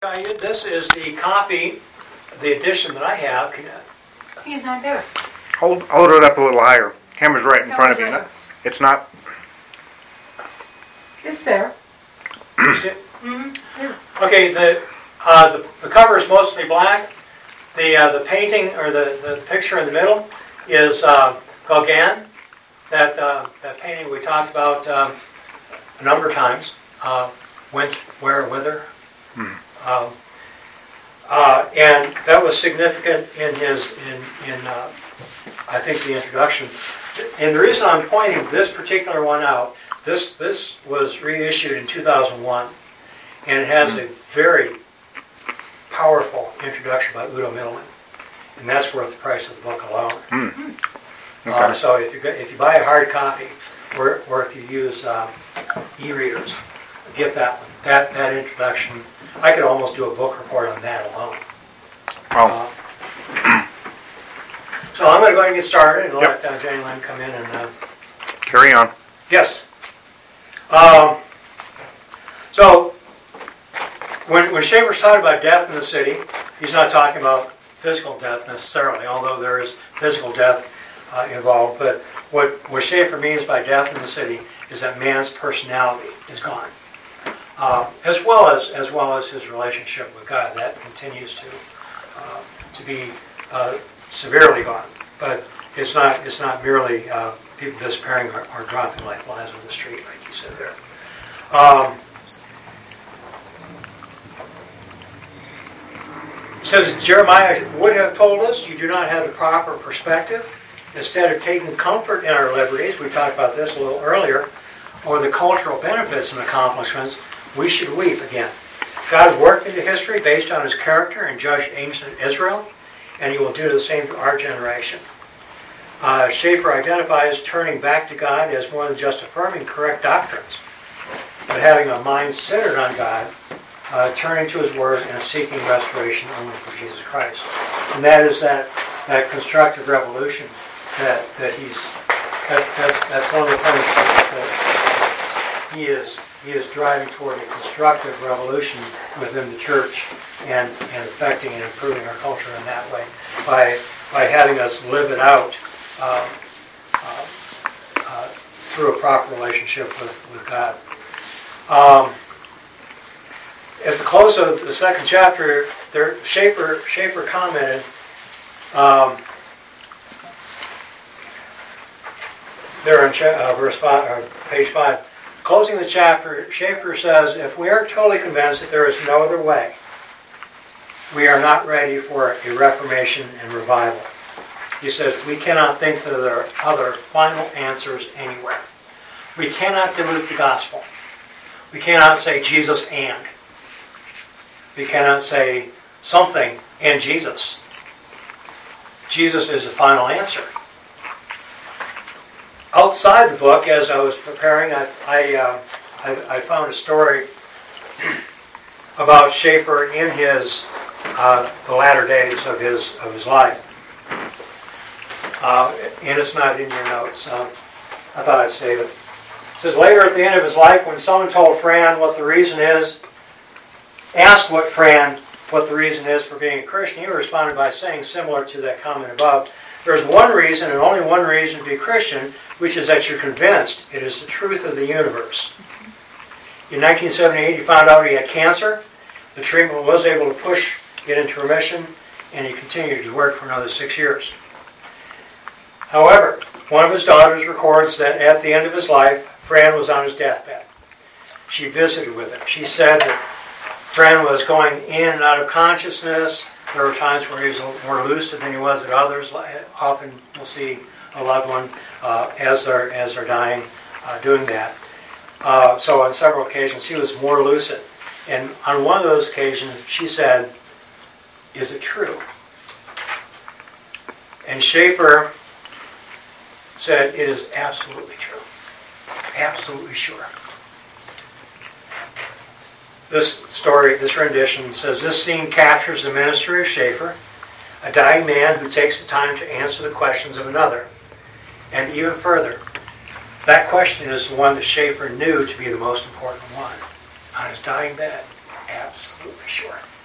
This is the copy, the edition that I have. He's not there. Hold it up a little higher. Camera's right in front of you. Right. It's not. It's there. Okay, the cover is mostly black. The painting or the picture in the middle is Gauguin. That painting we talked about a number of times. Whence, where, whither. And that was significant in I think the introduction. And the reason I'm pointing this particular one out, this was reissued in 2001, and it has a very powerful introduction by Udo Mittelmann, and that's worth the price of the book alone. Okay. So if you buy a hard copy, or if you use e-readers, get that one. That introduction. I could almost do a book report on that alone. So I'm going to go ahead and get started and let Jane Lynn come in and... Carry on. Yes. So when Schaeffer's talking about death in the city, he's not talking about physical death necessarily, although there is physical death involved. But what Schaeffer means by death in the city is that man's personality is gone. As well as his relationship with God, that continues to be severely gone. But it's not merely people disappearing or dropping like flies on the street, like you said there. It says Jeremiah would have told us, you do not have the proper perspective. Instead of taking comfort in our liberties, we talked about this a little earlier, or the cultural benefits and accomplishments, we should weep again. God worked into history based on his character and judged ancient Israel, and he will do the same to our generation. Schaeffer identifies turning back to God as more than just affirming correct doctrines, but having a mind centered on God, turning to his word and seeking restoration only for Jesus Christ. And that is that constructive revolution that's one of the things that he is driving toward a constructive revolution within the church and affecting and improving our culture in that way by having us live it out through a proper relationship with God. At the close of the second chapter, Schaeffer commented, there in page 5, closing the chapter, Schaeffer says, if we are totally convinced that there is no other way, we are not ready for a reformation and revival. He says, we cannot think that there are other final answers anywhere. We cannot dilute the gospel. We cannot say Jesus and. We cannot say something and Jesus. Jesus is the final answer. Outside the book, as I was preparing, I found a story about Schaeffer in his the latter days of his life, and it's not in your notes. I thought I'd save it. It says later at the end of his life, when someone told Fran what the reason is, asked Fran what the reason is for being a Christian, he responded by saying, similar to that comment above, there's one reason and only one reason to be Christian, which is that you're convinced it is the truth of the universe. In 1978, he found out he had cancer. The treatment was able to push it into remission, and he continued to work for another 6 years. However, one of his daughters records that at the end of his life, Fran was on his deathbed. She visited with him. She said that Fran was going in and out of consciousness. There were times where he was more lucid than he was at others. Often you'll see a loved one as they're dying doing that. So on several occasions he was more lucid. And on one of those occasions she said, is it true? And Schaeffer said, it is absolutely true. Absolutely sure. This story, this rendition says, this scene captures the ministry of Schaeffer, a dying man who takes the time to answer the questions of another. And even further, that question is the one that Schaeffer knew to be the most important one. On his dying bed, absolutely sure.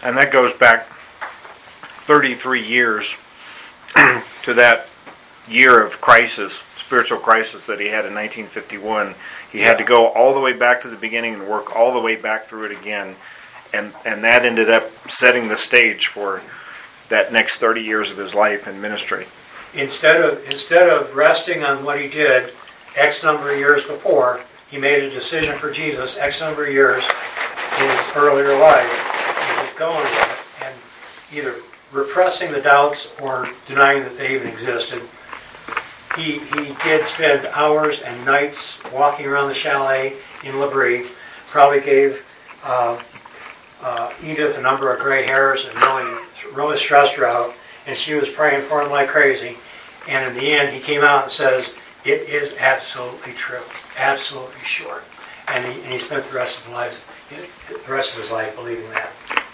And that goes back 33 years to that year of crisis, spiritual crisis that he had in 1951. He had to go all the way back to the beginning and work all the way back through it again. And that ended up setting the stage for that next 30 years of his life in ministry. Instead of resting on what he did X number of years before, he made a decision for Jesus X number of years in his earlier life. He was going with it and either repressing the doubts or denying that they even existed. He did spend hours and nights walking around the chalet in L'Abri. Probably gave Edith a number of gray hairs and really stressed her out. And she was praying for him like crazy. And in the end, he came out and says, "It is absolutely true, absolutely sure." And he spent the rest of his life believing that.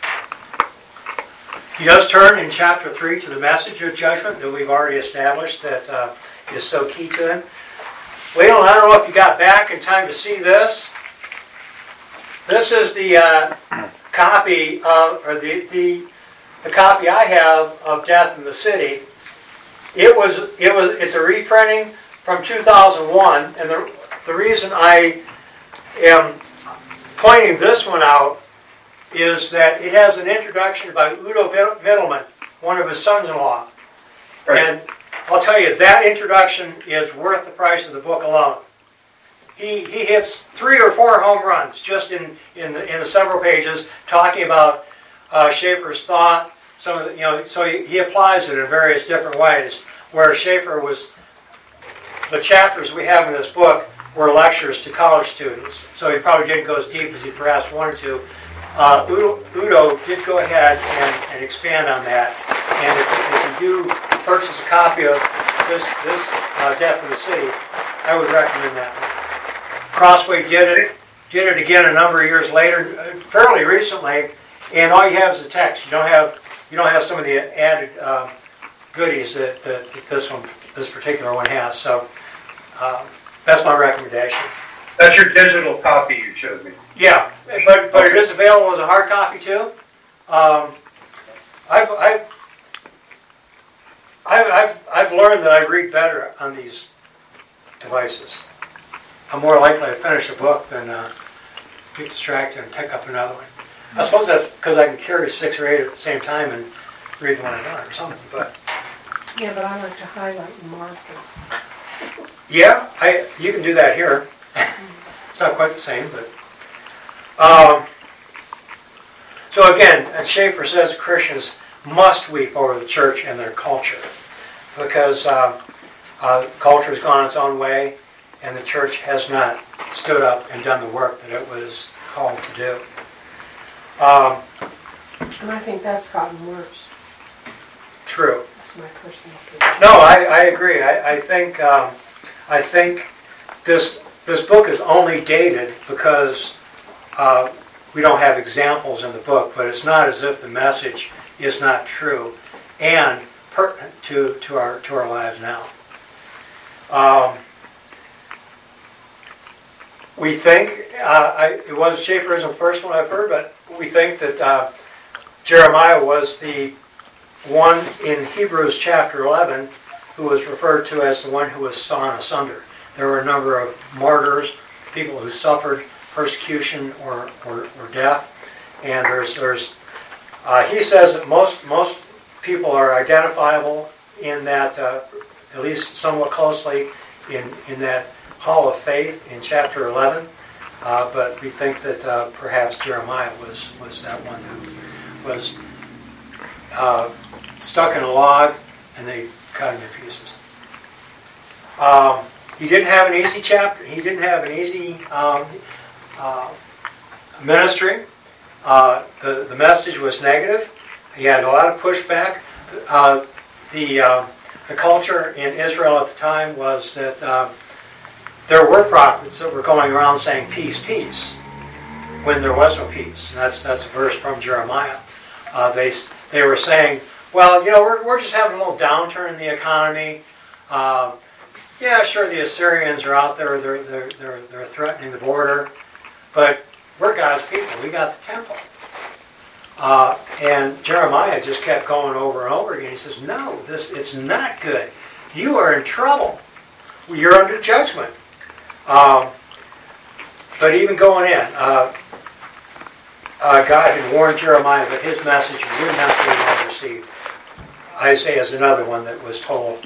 He does turn in chapter 3 to the message of judgment that we've already established that is so key to him. Well, I don't know if you got back in time to see this. This is the copy of, or the copy I have of Death in the City. It's a reprinting from 2001, and the reason I am pointing this one out is that it has an introduction by Udo Mittelmann, one of his sons-in-law. Right. And I'll tell you, that introduction is worth the price of the book alone. He hits 3 or 4 home runs just in the several pages, talking about Schaeffer's thought. Some of the, so he applies it in various different ways. Where Schaeffer was, the chapters we have in this book were lectures to college students, so he probably didn't go as deep as he perhaps wanted to. Udo did go ahead and expand on that, and if you do purchase a copy of this Death in the City, I would recommend that one. Crossway did it again a number of years later, fairly recently, and all you have is the text. You don't have some of the added goodies that this particular one has. So that's my recommendation. That's your digital copy you showed me. Yeah, but it is available as a hard copy too. I've learned that I read better on these devices. I'm more likely to finish a book than get distracted and pick up another one. I suppose that's because I can carry 6 or 8 at the same time and read the one I want or something. But yeah, but I like to highlight and mark it. yeah, you can do that here. It's not quite the same, but so again, as Schaeffer says, Christians must weep over the church and their culture because culture has gone its own way, and the church has not stood up and done the work that it was called to do. And I think that's gotten worse. True. That's my personal opinion. No, I agree. I think this book is only dated because we don't have examples in the book, but it's not as if the message is not true and pertinent to our lives now. We think, it was Schaeffer isn't the first one I've heard, but we think that Jeremiah was the one in Hebrews chapter 11 who was referred to as the one who was sawn asunder. There were a number of martyrs, people who suffered persecution or death, and he says that most people are identifiable in that, at least somewhat closely, in that hall of faith in chapter 11, but we think that perhaps Jeremiah was that one who was stuck in a log and they cut him in pieces. He didn't have an easy chapter. He didn't have an easy ministry. The message was negative. He had a lot of pushback. The culture in Israel at the time was that there were prophets that were going around saying peace, peace, when there was no peace. And that's a verse from Jeremiah. They were saying, well, we're just having a little downturn in the economy. Yeah, sure, the Assyrians are out there. They're threatening the border, but we're God's people. We got the temple. And Jeremiah just kept going over and over again. He says, no, it's not good. You are in trouble. You're under judgment. But even going in, God had warned Jeremiah that his message would not be well received. Isaiah is another one that was told,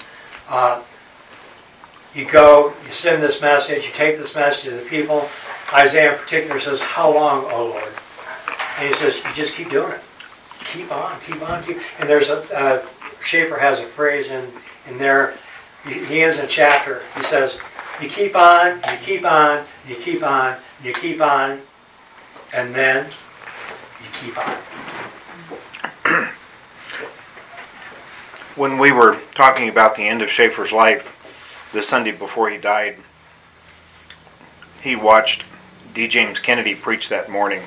you go, you send this message, you take this message to the people. Isaiah in particular says, how long, O Lord? And he says, you just keep doing it. Keep on, keep on, keep. And there's Schaeffer has a phrase in there. He ends a chapter. He says, you keep on, you keep on, you keep on, you keep on, and then you keep on. When we were talking about the end of Schaeffer's life, the Sunday before he died, he watched D. James Kennedy preach that morning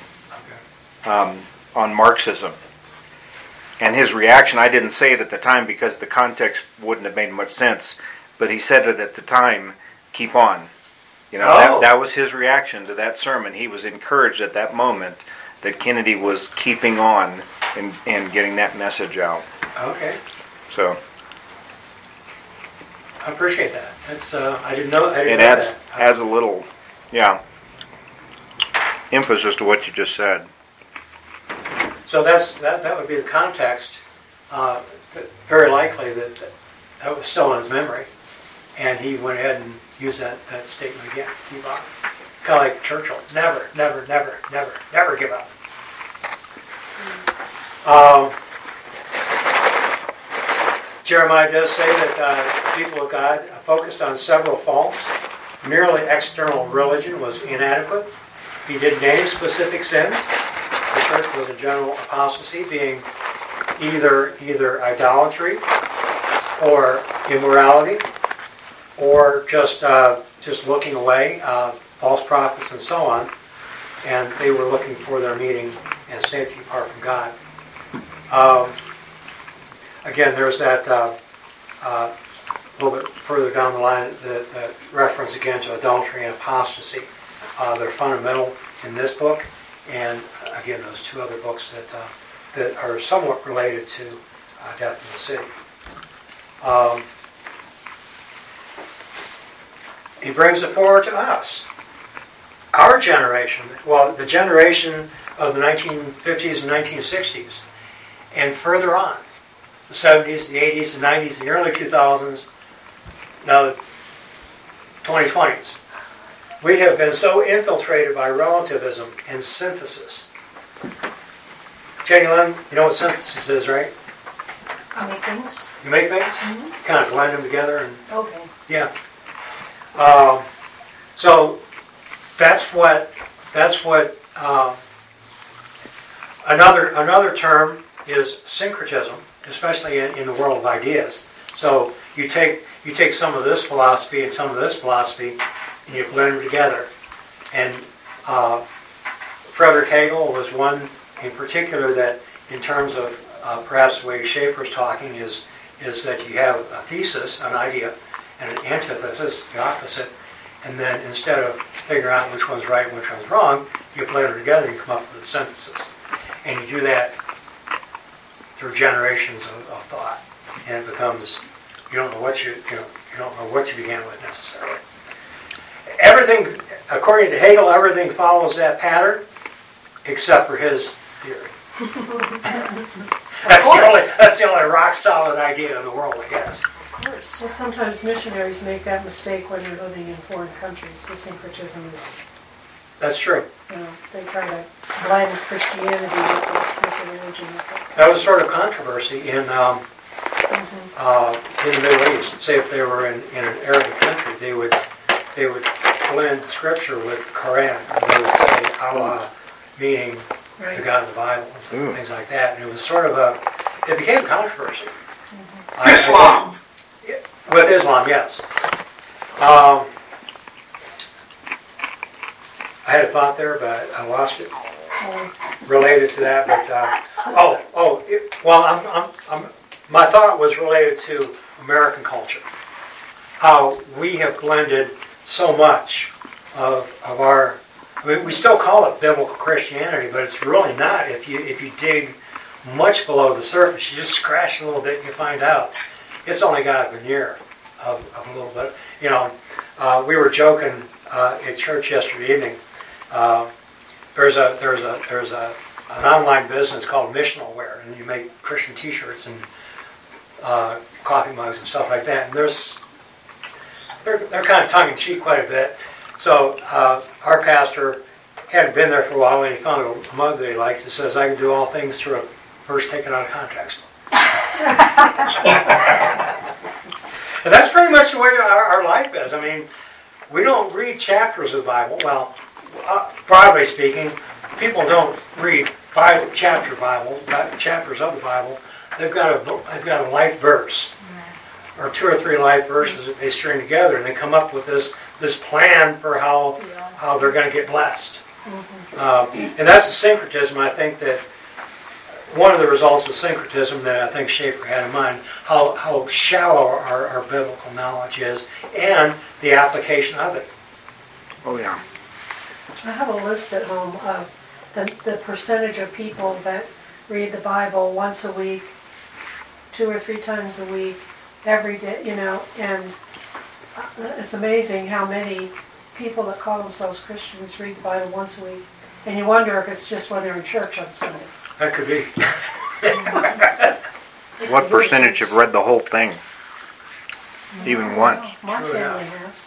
on Marxism. And his reaction, I didn't say it at the time because the context wouldn't have made much sense, but he said it at the time, keep on. You know, that was his reaction to that sermon. He was encouraged at that moment that Kennedy was keeping on and getting that message out. Okay. So I appreciate that. That's I didn't know it that. adds a little, emphasis to what you just said. So that would be the context. Very likely that was still in his memory, and he went ahead and used that statement again. Keep on. Kind of like Churchill. Never, never, never, never, never give up. Jeremiah does say that the people of God focused on several faults. Merely external religion was inadequate. He did name specific sins. The church was a general apostasy, being either idolatry or immorality, or just looking away, false prophets and so on. And they were looking for their meaning and safety apart from God. Again, there's that a little bit further down the line, the reference again to adultery and apostasy. They're fundamental in this book, and again, those two other books that are somewhat related to Death in the City. He brings it forward to us. Our generation, well, the generation of the 1950s and 1960s, and further on, the 70s, the 80s, the 90s, the early 2000s, now the 2020s. We have been so infiltrated by relativism and synthesis. Jenny Lynn, you know what synthesis is, right? I make things. You make things? Mm-hmm. Kind of blend them together and Okay. yeah. So that's what another term is syncretism, especially in the world of ideas. So you take some of this philosophy and some of this philosophy, and you blend them together. And Frederick Hegel was one in particular that, in terms of perhaps the way Schaeffer's talking, is that you have a thesis, an idea, and an antithesis, the opposite, and then instead of figuring out which one's right and which one's wrong, you blend them together and you come up with a synthesis. And you do that through generations of thought, and it becomes you don't know what you began with necessarily. Everything, according to Hegel, everything follows that pattern, except for his theory. That's the only rock solid idea in the world, I guess. Well, sometimes missionaries make that mistake when they're living in foreign countries. The syncretism is, That's true. they try to blend Christianity with the religion. That was sort of controversy in the Middle East. Say if they were in an Arabic country, they would blend scripture with the Quran. And they would say Allah, meaning the God of the Bible, and things like that. And it was sort of it became controversy. Islam. With Islam, yes. I had a thought there, but I lost it. Related to that, but my thought was related to American culture. How we have blended so much of our. I mean, we still call it biblical Christianity, but it's really not. If you dig much below the surface. You just scratch a little bit and you find out it's only got a veneer of a little bit. You know, we were joking at church yesterday evening. There's an online business called Missional Wear, and you make Christian T-shirts and coffee mugs and stuff like that. And they're kind of tongue in cheek quite a bit. So our pastor hadn't been there for a while, and he found a mug that he liked. It says, "I can do all things through a verse taken out of context." And that's pretty much the way our life is. I mean, we don't read chapters of the Bible. Well, broadly speaking, people don't read chapters of the Bible. They've got a life verse, or two or three life verses that they string together, and they come up with this plan for how they're going to get blessed. And that's the syncretism. I think that one of the results of syncretism that I think Schaeffer had in mind, how shallow our biblical knowledge is, and the application of it. Oh yeah. I have a list at home of the percentage of people that read the Bible once a week, 2 or 3 times a week, every day, you know, and it's amazing how many people that call themselves Christians read the Bible once a week. And you wonder if it's just when they're in church on Sunday. That could be. What percentage have read the whole thing? Even once? My True family enough. has.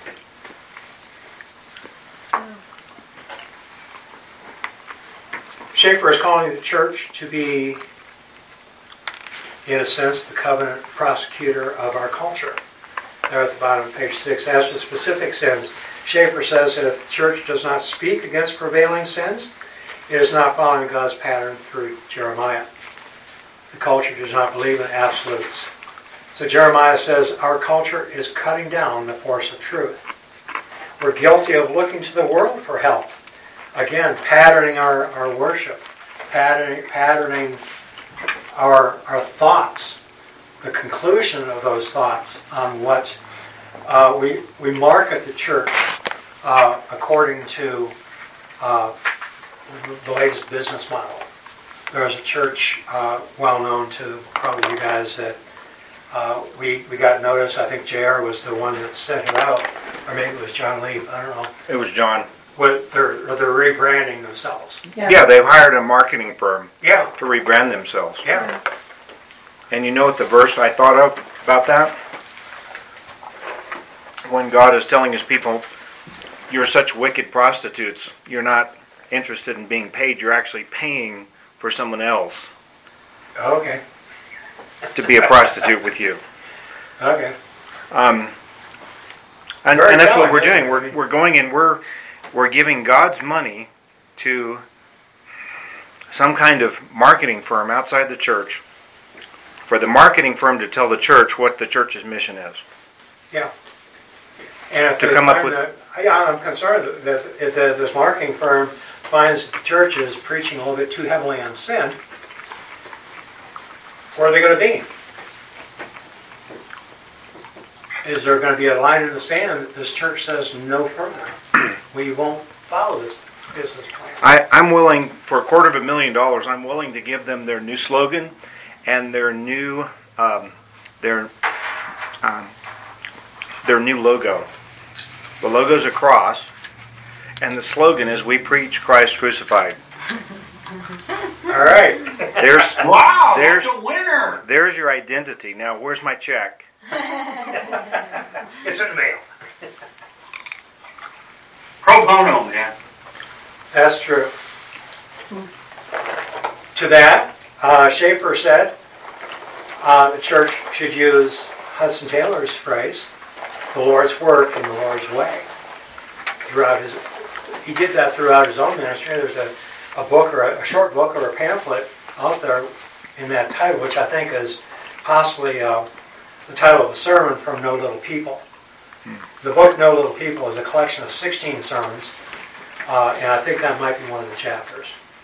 Schaeffer is calling the church to be, in a sense, the covenant prosecutor of our culture. There at the bottom of page 6. As to specific sins, Schaeffer says that if the church does not speak against prevailing sins, it is not following God's pattern through Jeremiah. The culture does not believe in absolutes. So Jeremiah says our culture is cutting down the force of truth. We're guilty of looking to the world for help. Again, patterning our worship, patterning our thoughts, the conclusion of those thoughts on what we market the church according to the latest business model. There's a church well known to probably you guys that we got notice. I think JR was the one that sent it out, or maybe it was John Leaf. I don't know. It was John. They're rebranding themselves. Yeah, they've hired a marketing firm Yeah, to rebrand themselves. yeah. And you know what the verse I thought of about that? When God is telling his people, you're such wicked prostitutes, you're not interested in being paid, you're actually paying for someone else Okay, to be a prostitute with you. okay. And Very that's what telling, we're doing. isn't it? We're going and we're giving God's money to some kind of marketing firm outside the church for the marketing firm to tell the church what the church's mission is. Yeah. And if To they come up find with- I'm concerned that if this marketing firm finds that the church is preaching a little bit too heavily on sin, where are they going to be? Is there going to be a line in the sand that this church says no further? We won't follow this business plan. I'm willing, for $250,000, I'm willing to give them their new slogan and their new logo. The logo's a cross, and the slogan is "We preach Christ crucified." All right. There's Wow, There's- that's a winner. there's your identity. Now, where's my check? It's in the mail. Pro bono, man. That's true. To that, Schaeffer said the church should use Hudson Taylor's phrase, the Lord's work in the Lord's way. He did that throughout his own ministry. There's a book or a short book or a pamphlet out there in that title, which I think is possibly the title of a sermon from No Little People. The book No Little People is a collection of 16 sermons, and I think that might be one of the chapters.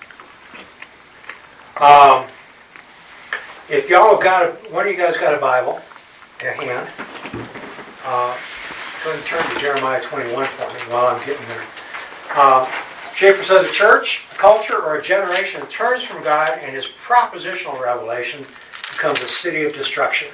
If y'all have one of you guys got a Bible at hand, go ahead and turn to Jeremiah 21 for me while I'm getting there. Schaeffer says a church, a culture, or a generation that turns from God and his propositional revelation becomes a city of destruction.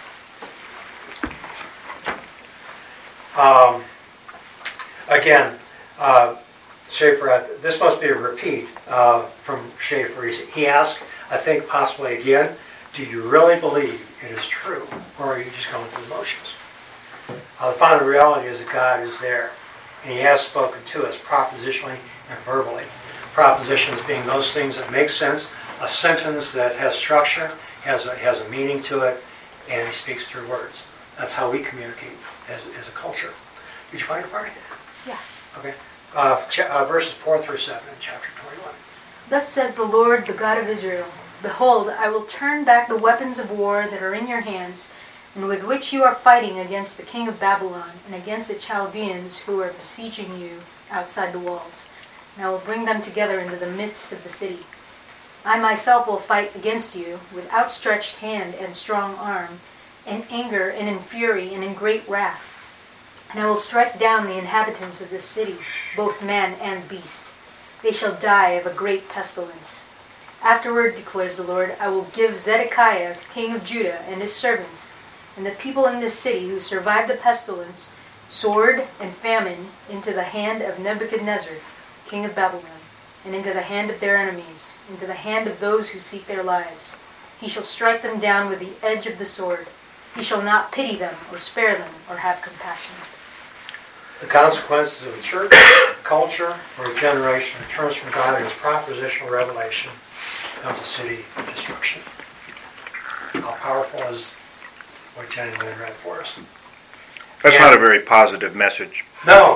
Again, Schaeffer, this must be a repeat from Schaeffer. He asked, I think possibly again, do you really believe it is true, or are you just going through the motions? The final reality is that God is there, and he has spoken to us propositionally and verbally. Propositions being those things that make sense, a sentence that has structure, has a meaning to it, and he speaks through words. That's how we communicate as a culture. Did you find it, Barney? Yeah. Okay. Verses 4 through 7 in chapter 21. Thus says the Lord, the God of Israel, behold, I will turn back the weapons of war that are in your hands, and with which you are fighting against the king of Babylon, and against the Chaldeans who are besieging you outside the walls. And I will bring them together into the midst of the city. I myself will fight against you with outstretched hand and strong arm, in anger and in fury and in great wrath. And I will strike down the inhabitants of this city, both man and beast. They shall die of a great pestilence. Afterward, declares the Lord, I will give Zedekiah, king of Judah, and his servants, and the people in this city who survived the pestilence, sword and famine, into the hand of Nebuchadnezzar, king of Babylon, and into the hand of their enemies, into the hand of those who seek their lives. He shall strike them down with the edge of the sword. He shall not pity them or spare them or have compassion. The consequences of a church, culture, or a generation that turns from God in his propositional revelation becomes a city of destruction. How powerful is what Jenny Lynn read for us? That's not a very positive message. No,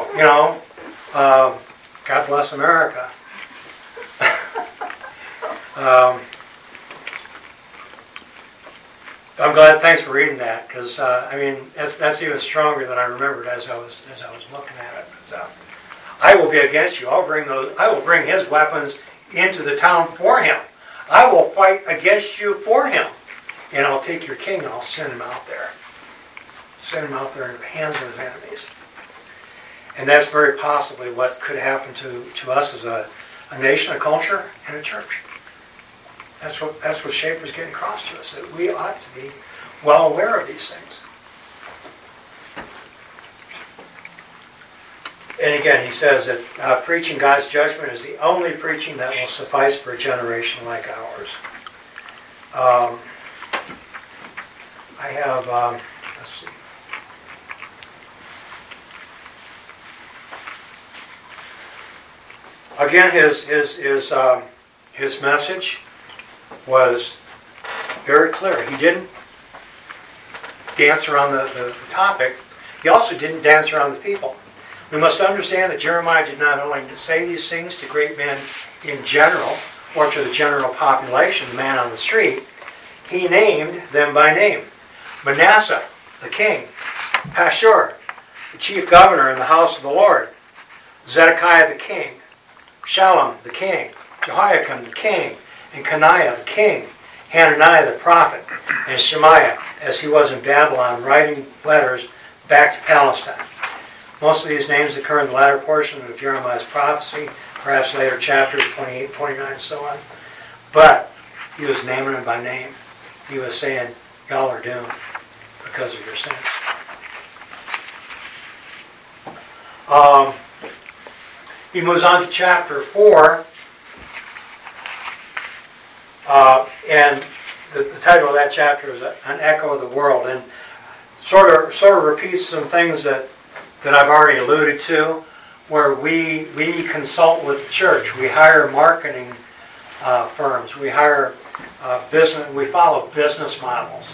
God bless America. I'm glad. Thanks for reading that, because that's even stronger than I remembered as I was looking at it. But, I will be against you. I will bring his weapons into the town for him. I will fight against you for him, and I'll take your king and I'll send him out there. Send him out there in the hands of his enemies. And that's very possibly what could happen to us as a nation, a culture, and a church. That's what Schaeffer's getting across to us, that we ought to be well aware of these things. And again, he says that preaching God's judgment is the only preaching that will suffice for a generation like ours. I have, let's see. Again, his message was very clear. He didn't dance around the topic. He also didn't dance around the people. We must understand that Jeremiah did not only say these things to great men in general, or to the general population, the man on the street. He named them by name. Manasseh, the king. Pashur, the chief governor in the house of the Lord. Zedekiah the king. Shallum the king. Jehoiakim the king. And Coniah the king. Hananiah the prophet. And Shemaiah, as he was in Babylon, writing letters back to Palestine. Most of these names occur in the latter portion of Jeremiah's prophecy, perhaps later chapters 28, 29, and so on. But he was naming them by name. He was saying, y'all are doomed because of your sin. He moves on to chapter 4, and the title of that chapter is An Echo of the World, and sort of repeats some things that I've already alluded to, where we consult with the church. We hire marketing firms. We hire business. We follow business models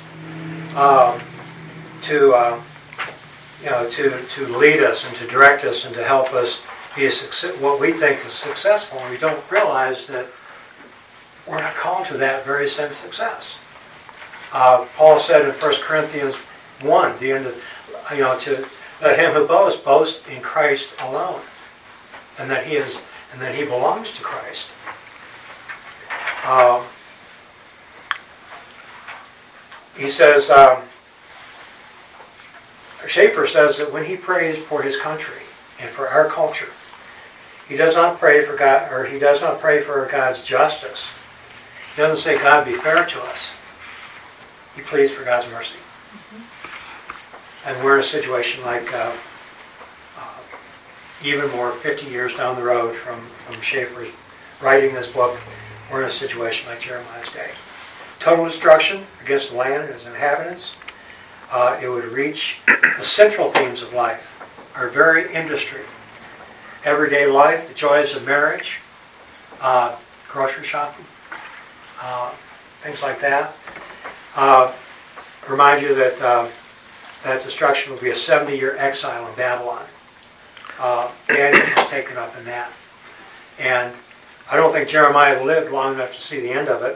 to lead us and to direct us and to help us be what we think is successful. And we don't realize that we're not called to that very same success. Paul said in 1 Corinthians 1, the end of to let him who boast in Christ alone, and that he belongs to Christ. He says, Schaeffer says that when he prays for his country and for our culture, He does not pray for God, or he does not pray for God's justice. He doesn't say, God, be fair to us. He pleads for God's mercy. And we're in a situation like even more 50 years down the road from Schaeffer's writing this book, we're in a situation like Jeremiah's day. Total destruction against the land and its inhabitants. It would reach the central themes of life, our very industry. Everyday life, the joys of marriage, grocery shopping, things like that. Remind you that that destruction will be a 70-year exile in Babylon. Daniel was taken up in that. And I don't think Jeremiah lived long enough to see the end of it.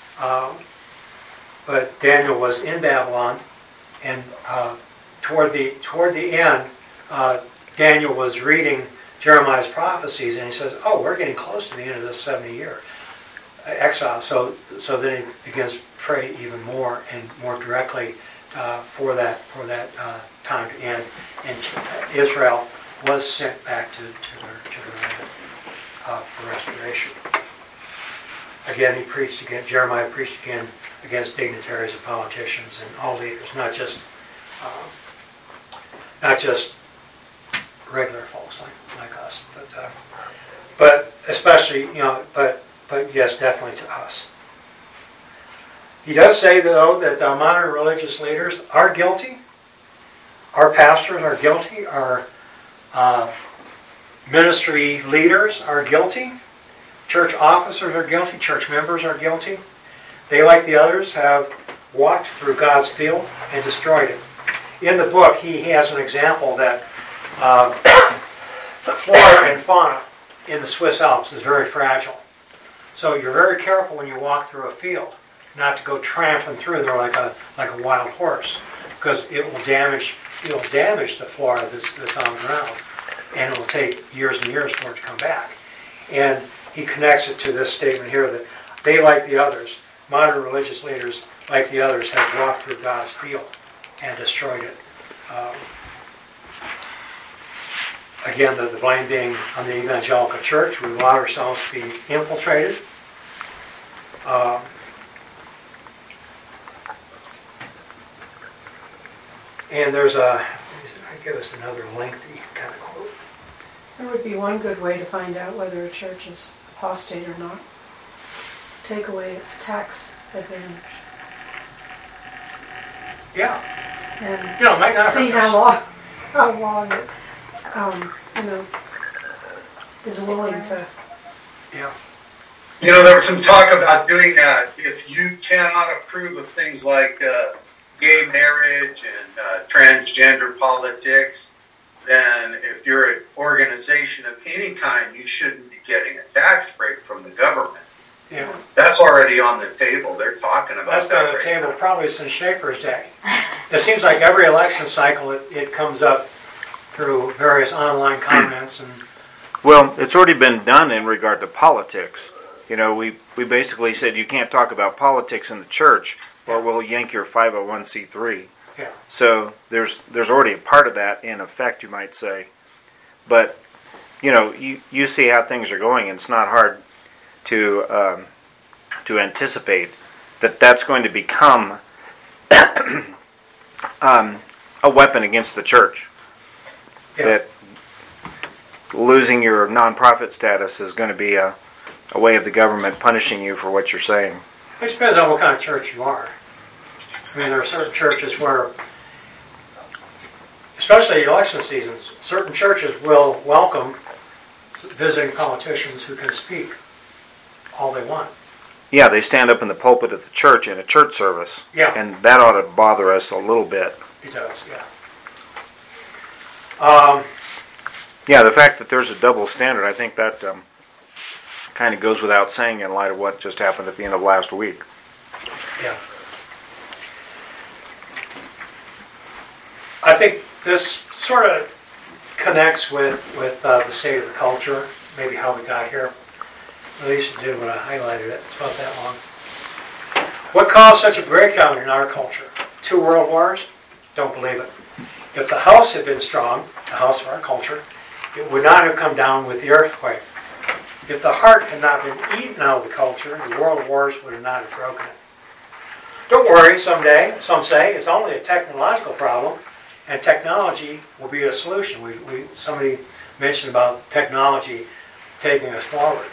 But Daniel was in Babylon, and toward the end, Daniel was reading Jeremiah's prophecies, and he says, "Oh, we're getting close to the end of this 70-year exile." So then he begins to pray even more and more directly for that time to end, and Israel was sent back to their land for restoration. Again, Jeremiah preached again against dignitaries and politicians and all leaders, not just regular folks like us, but especially, but yes, definitely to us. He does say, though, that modern religious leaders are guilty. Our pastors are guilty. Our ministry leaders are guilty. Church officers are guilty. Church members are guilty. They, like the others, have walked through God's field and destroyed it. In the book, he has an example that the flora and fauna in the Swiss Alps is very fragile. So you're very careful when you walk through a field not to go trampling through there like a wild horse, because it will damage the flora that's on the ground, and it will take years and years for it to come back. And he connects it to this statement here that they, like the others, modern religious leaders, like the others, have walked through God's field and destroyed it. Again, the blame being on the evangelical church. We allow ourselves to be infiltrated. And there's I give us another lengthy kind of quote. There would be one good way to find out whether a church is apostate or not. Take away its tax advantage. Yeah. And it might not see how long it, is willing to. Yeah. There was some talk about doing that. If you cannot approve of things like gay marriage and transgender politics, then if you're an organization of any kind, you shouldn't be getting a tax break from the government. Yeah. That's already on the table. They're talking about That's been on the table probably since Schaeffer's day. It seems like every election cycle it comes up through various online comments and. Well, it's already been done in regard to politics. We basically said you can't talk about politics in the church, or we'll yank your 501c3. Yeah. So there's already a part of that in effect, you might say. But you see how things are going, and it's not hard to anticipate that that's going to become a weapon against the church. Yeah. That losing your nonprofit status is going to be a way of the government punishing you for what you're saying. It depends on what kind of church you are. I mean, there are certain churches where, especially election seasons, certain churches will welcome visiting politicians who can speak all they want. Yeah, they stand up in the pulpit of the church in a church service. Yeah. And that ought to bother us a little bit. It does, yeah. Yeah, the fact that there's a double standard, I think that kind of goes without saying in light of what just happened at the end of last week. Yeah. I think this sort of connects with the state of the culture, maybe how we got here. At least it did when I highlighted it. It's about that long. What caused such a breakdown in our culture? 2 world wars? Don't believe it. If the house had been strong, the house of our culture, it would not have come down with the earthquake. If the heart had not been eaten out of the culture, the world wars would have not have broken it. Don't worry, someday, some say, it's only a technological problem, and technology will be a solution. Somebody mentioned about technology taking us forward.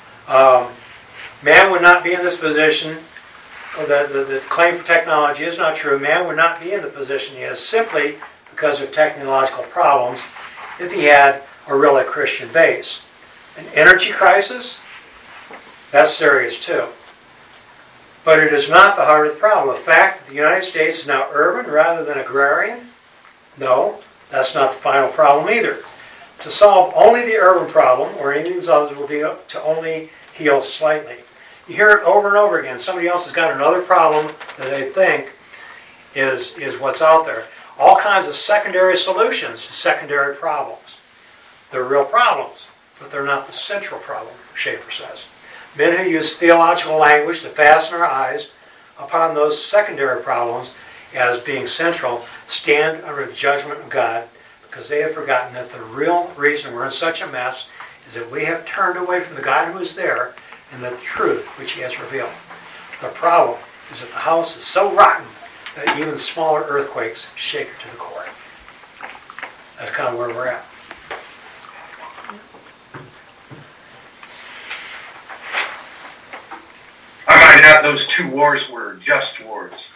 Man would not be in this position. The claim for technology is not true. Man would not be in the position he is simply because of technological problems if he had a really Christian base. An energy crisis, that's serious too. But it is not the heart of the problem. The fact that the United States is now urban rather than agrarian, no, that's not the final problem either. To solve only the urban problem, or any of these others, will be to only heal slightly. You hear it over and over again. Somebody else has got another problem that they think is what's out there. All kinds of secondary solutions to secondary problems. They're real problems, but they're not the central problem, Schaeffer says. Men who use theological language to fasten our eyes upon those secondary problems as being central stand under the judgment of God, because they have forgotten that the real reason we're in such a mess is that we have turned away from the God who is there and the truth which he has revealed. The problem is that the house is so rotten that even smaller earthquakes shake it to the core. That's kind of where we're at. I might have those two wars were just wars.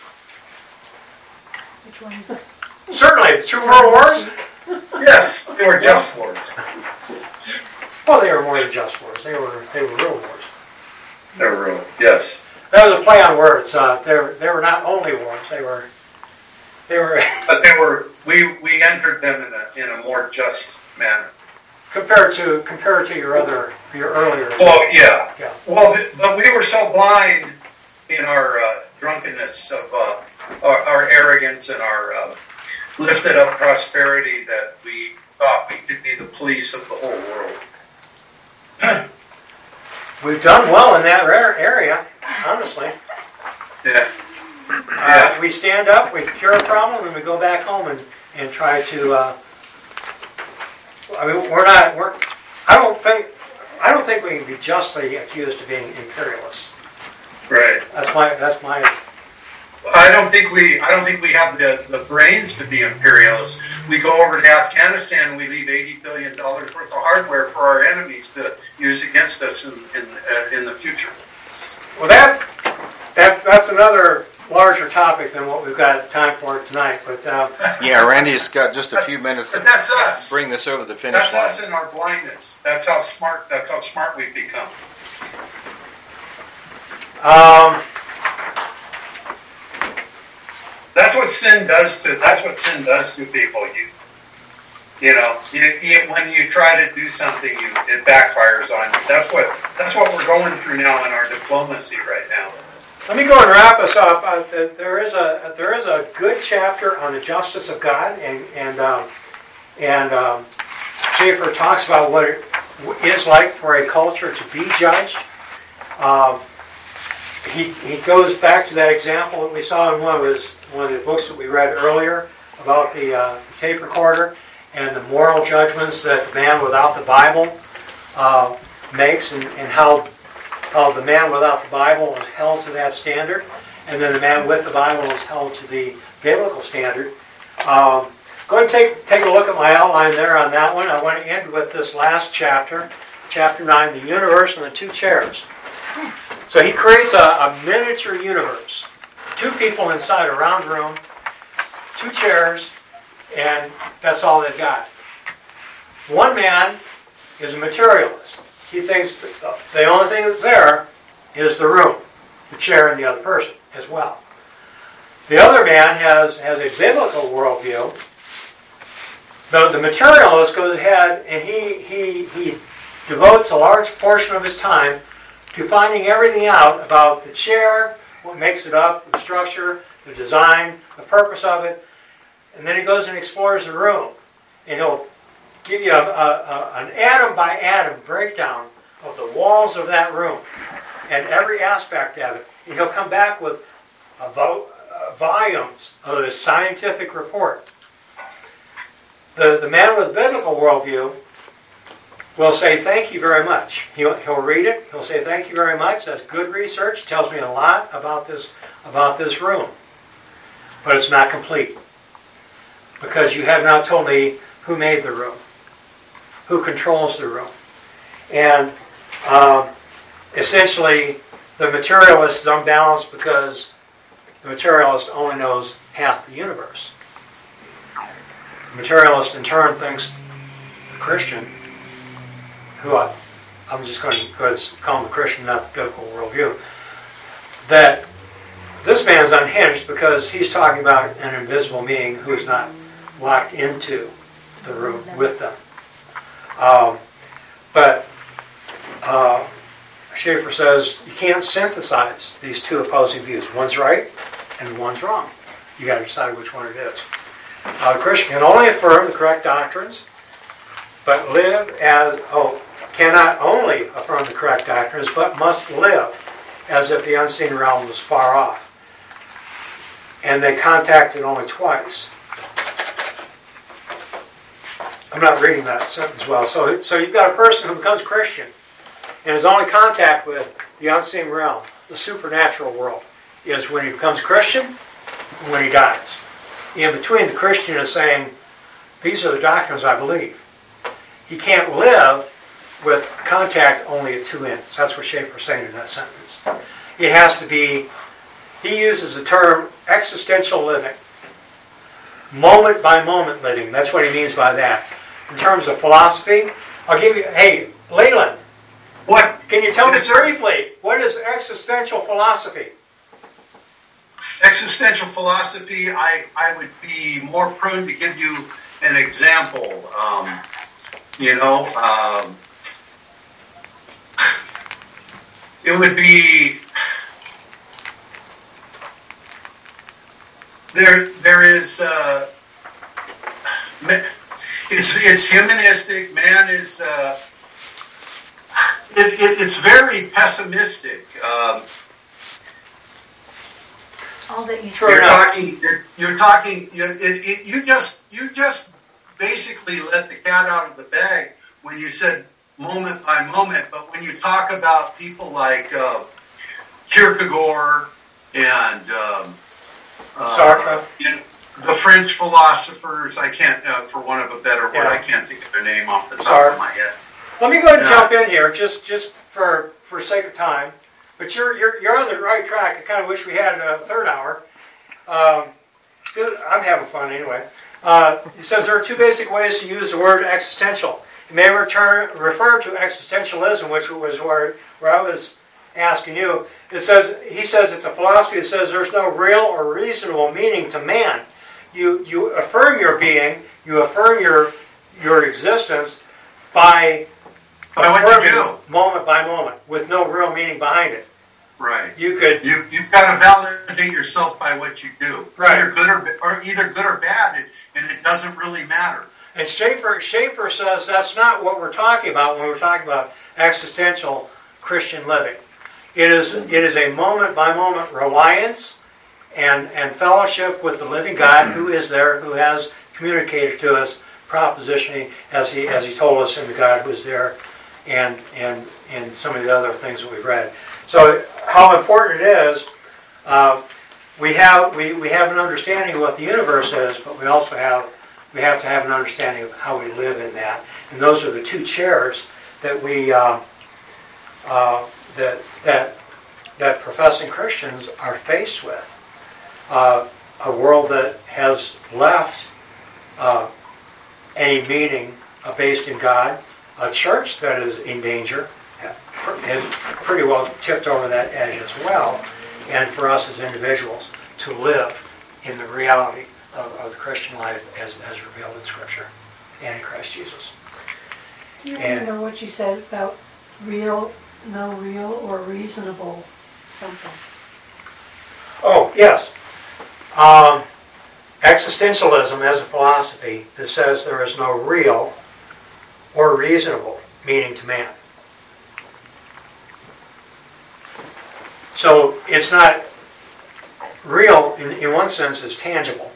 Which ones? Certainly, the two world wars? Yes, they were just wars. Well, they were more than just wars. They were real wars. They were real. Yes. That was a play on words. They were not only wars. They were. But they were. We entered them in a more just manner. compared to your earlier. Well, yeah. Yeah. Well, but we were so blind in our drunkenness of our arrogance and our lifted up prosperity that we thought we could be the police of the whole world. We've done well in that area, honestly. Yeah. Yeah. We stand up, we cure a problem, and we go back home and try to. I don't think we can be justly accused of being imperialists. Right. That's my. I don't think we have the brains to be imperialists. We go over to Afghanistan and we leave $80 billion worth of hardware for our enemies to use against us in the future. Well, that's another larger topic than what we've got time for tonight. But yeah, Randy's got just a few minutes but that's us. to bring this over the finish That's line. us in our blindness. That's how smart we've become. That's what sin does to people. When you try to do something, it backfires on you. That's what we're going through now in our diplomacy right now. let me go and wrap us up. There is a good chapter on the justice of God, and Schaeffer talks about what it is like for a culture to be judged. He goes back to that example that we saw in one of the books that we read earlier about the tape recorder and the moral judgments that the man without the Bible makes, and how the man without the Bible is held to that standard, and then the man with the Bible is held to the biblical standard. Go ahead and take a look at my outline there on that one. I want to end with this last chapter, chapter 9, the universe and the two chairs. So he creates a miniature universe. Two people inside a round room, two chairs, and that's all they've got. One man is a materialist. He thinks the only thing that's there is the room, the chair, and the other person as well. The other man has a biblical worldview. The materialist goes ahead and he devotes a large portion of his time to finding everything out about the chair, what makes it up, the structure, the design, the purpose of it, and then he goes and explores the room, and he'll give you an atom by atom breakdown of the walls of that room and every aspect of it, and he'll come back with volumes of his scientific report. The man with biblical worldview will say thank you very much. He'll read it. He'll say thank you very much. That's good research. It tells me a lot about this room. But it's not complete. Because you have not told me who made the room. Who controls the room. And essentially the materialist is unbalanced because the materialist only knows half the universe. The materialist in turn thinks the Christian, who I'm just going to call him a Christian, not the biblical worldview, that this man's unhinged because he's talking about an invisible being who is not locked into the room with them. But Schaeffer says you can't synthesize these two opposing views. One's right and one's wrong. You got to decide which one it is. The Christian can only affirm the correct doctrines, but cannot only affirm the correct doctrines, but must live as if the unseen realm was far off. And they contacted only twice. I'm not reading that sentence well. So you've got a person who becomes Christian, and his only contact with the unseen realm, the supernatural world, is when he becomes Christian and when he dies. In between, the Christian is saying, these are the doctrines I believe. He can't live with contact only at two ends. That's what Schaeffer's saying in that sentence. It has to be, he uses the term existential living. Moment by moment living. That's what he means by that. In terms of philosophy, I'll give you, hey, Leland. What? Can you tell me briefly, what is existential philosophy? Existential philosophy, I would be more prone to give you an example. It would be, there is, it's humanistic, man is, it's very pessimistic. All that you You're talking. You just basically let the cat out of the bag when you said moment by moment. But when you talk about people like Kierkegaard and Sartre, the French philosophers, I can't, for want of a better word, I can't think of their name off the top of my head. Let me go ahead and jump in here, just for sake of time. But you're on the right track. I kind of wish we had a third hour. I'm having fun anyway. He says there are two basic ways to use the word existential. It may refer to existentialism, which was where I was asking you. He says it's a philosophy that says there's no real or reasonable meaning to man. You affirm your being, you affirm your existence by what you do, moment by moment, with no real meaning behind it. Right. You've got to validate yourself by what you do. Right. Either good or bad, and it doesn't really matter. And Schaeffer says that's not what we're talking about when we're talking about existential Christian living. It is a moment by moment reliance and fellowship with the living God who is there, who has communicated to us propositioning as he told us in the God who is there, and some of the other things that we've read. So how important it is, we have an understanding of what the universe is, but we also have to have an understanding of how we live in that. And those are the two chairs that we that professing Christians are faced with. A world that has left any meaning based in God, a church that is in danger, has pretty well tipped over that edge as well, and for us as individuals to live in the reality of the Christian life as revealed in Scripture and in Christ Jesus. Do you remember what you said about real, no real, or reasonable something? Oh, yes. Existentialism as a philosophy that says there is no real or reasonable meaning to man. So it's not real in one sense is tangible.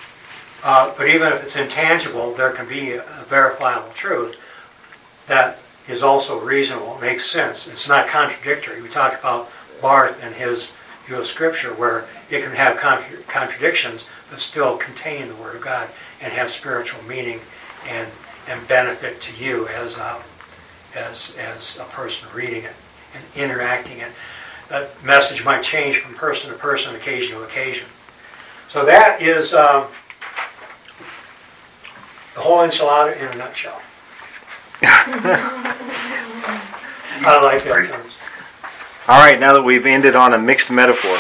But even if it's intangible, there can be a verifiable truth that is also reasonable. It makes sense. It's not contradictory. We talked about Barth and his view of Scripture, where it can have contradictions, but still contain the Word of God and have spiritual meaning and benefit to you as a person reading it and interacting it. That message might change from person to person, occasion to occasion. So that is the whole enchilada in a nutshell. I like that term. All right, now that we've ended on a mixed metaphor,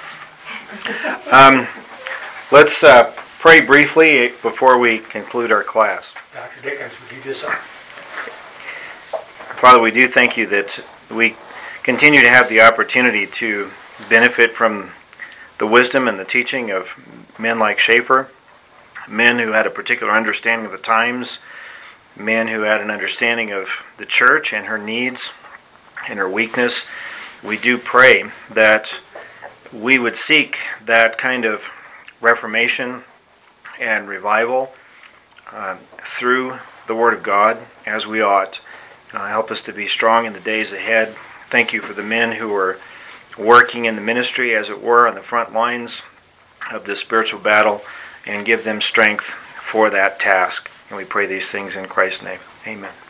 let's pray briefly before we conclude our class. Dr. Dickens, would you do something? Father, we do thank you that we continue to have the opportunity to benefit from the wisdom and the teaching of men like Schaeffer, men who had a particular understanding of the times, men who had an understanding of the church and her needs and her weakness. We do pray that we would seek that kind of reformation and revival through the Word of God as we ought. Help us to be strong in the days ahead. Thank you for the men who are working in the ministry, as it were, on the front lines of this spiritual battle, and give them strength for that task. And we pray these things in Christ's name. Amen.